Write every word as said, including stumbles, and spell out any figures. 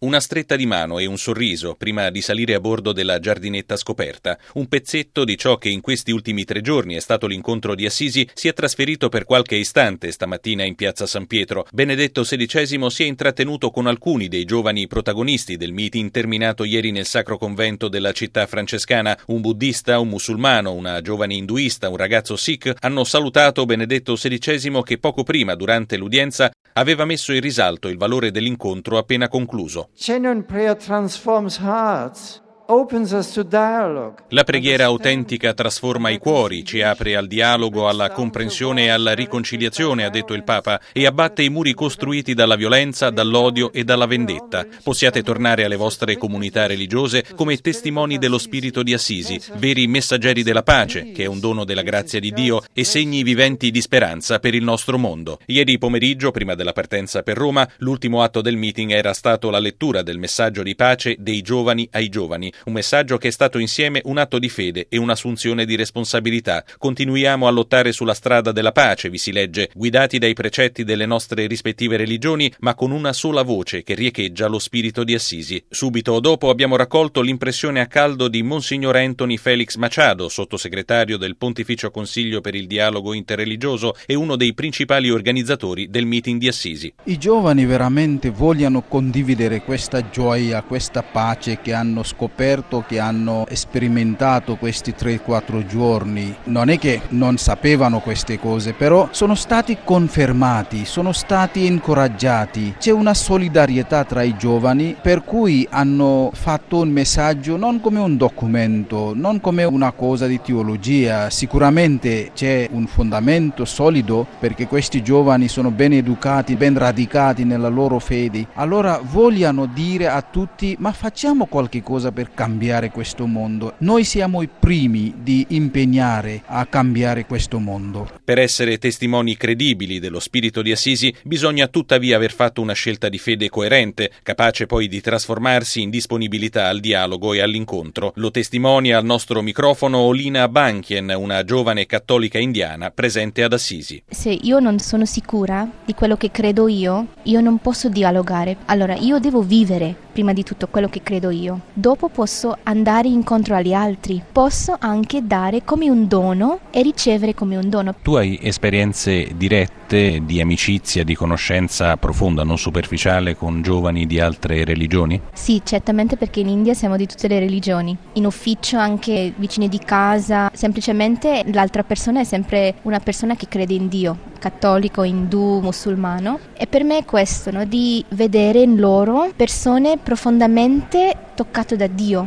Una stretta di mano e un sorriso prima di salire a bordo della giardinetta scoperta. Un pezzetto di ciò che in questi ultimi tre giorni è stato l'incontro di Assisi si è trasferito per qualche istante stamattina in piazza San Pietro. Benedetto sedicesimo si è intrattenuto con alcuni dei giovani protagonisti del meeting terminato ieri nel Sacro Convento della città francescana. Un buddista, un musulmano, una giovane induista, un ragazzo sikh hanno salutato Benedetto sedicesimo che poco prima, durante l'udienza, aveva messo in risalto il valore dell'incontro appena concluso. Genuine prayer transforms hearts. Opens us to dialogue. La preghiera autentica trasforma i cuori, ci apre al dialogo, alla comprensione e alla riconciliazione, ha detto il Papa, e abbatte i muri costruiti dalla violenza, dall'odio e dalla vendetta. Possiate tornare alle vostre comunità religiose come testimoni dello spirito di Assisi, veri messaggeri della pace, che è un dono della grazia di Dio, e segni viventi di speranza per il nostro mondo. Ieri pomeriggio, prima della partenza per Roma, l'ultimo atto del meeting era stato la lettura del messaggio di pace dei giovani ai giovani. Un messaggio che è stato insieme un atto di fede e un'assunzione di responsabilità. Continuiamo a lottare sulla strada della pace, vi si legge, guidati dai precetti delle nostre rispettive religioni, ma con una sola voce che riecheggia lo spirito di Assisi. Subito dopo abbiamo raccolto l'impressione a caldo di Monsignor Anthony Felix Machado, sottosegretario del Pontificio Consiglio per il Dialogo Interreligioso e uno dei principali organizzatori del meeting di Assisi. I giovani veramente vogliono condividere questa gioia, questa pace che hanno scoperto, che hanno sperimentato questi tre quattro giorni. Non è che non sapevano queste cose, però sono stati confermati, sono stati incoraggiati. C'è una solidarietà tra i giovani per cui hanno fatto un messaggio non come un documento, non come una cosa di teologia. Sicuramente c'è un fondamento solido perché questi giovani sono ben educati, ben radicati nella loro fede. Allora vogliono dire a tutti: ma facciamo qualche cosa per cambiare questo mondo. Noi siamo i primi di impegnare a cambiare questo mondo. Per essere testimoni credibili dello spirito di Assisi bisogna tuttavia aver fatto una scelta di fede coerente, capace poi di trasformarsi in disponibilità al dialogo e all'incontro. Lo testimonia al nostro microfono Olina Bankien, una giovane cattolica indiana presente ad Assisi. Se io non sono sicura di quello che credo io, io non posso dialogare. Allora io devo vivere prima di tutto quello che credo io. Dopo posso andare incontro agli altri. Posso anche dare come un dono e ricevere come un dono. Tu hai esperienze dirette di amicizia, di conoscenza profonda, non superficiale, con giovani di altre religioni? Sì, certamente, perché in India siamo di tutte le religioni. In ufficio, anche vicini di casa. Semplicemente l'altra persona è sempre una persona che crede in Dio, cattolico, indù, musulmano. E per me è questo, no? Di vedere in loro persone profondamente toccate da Dio.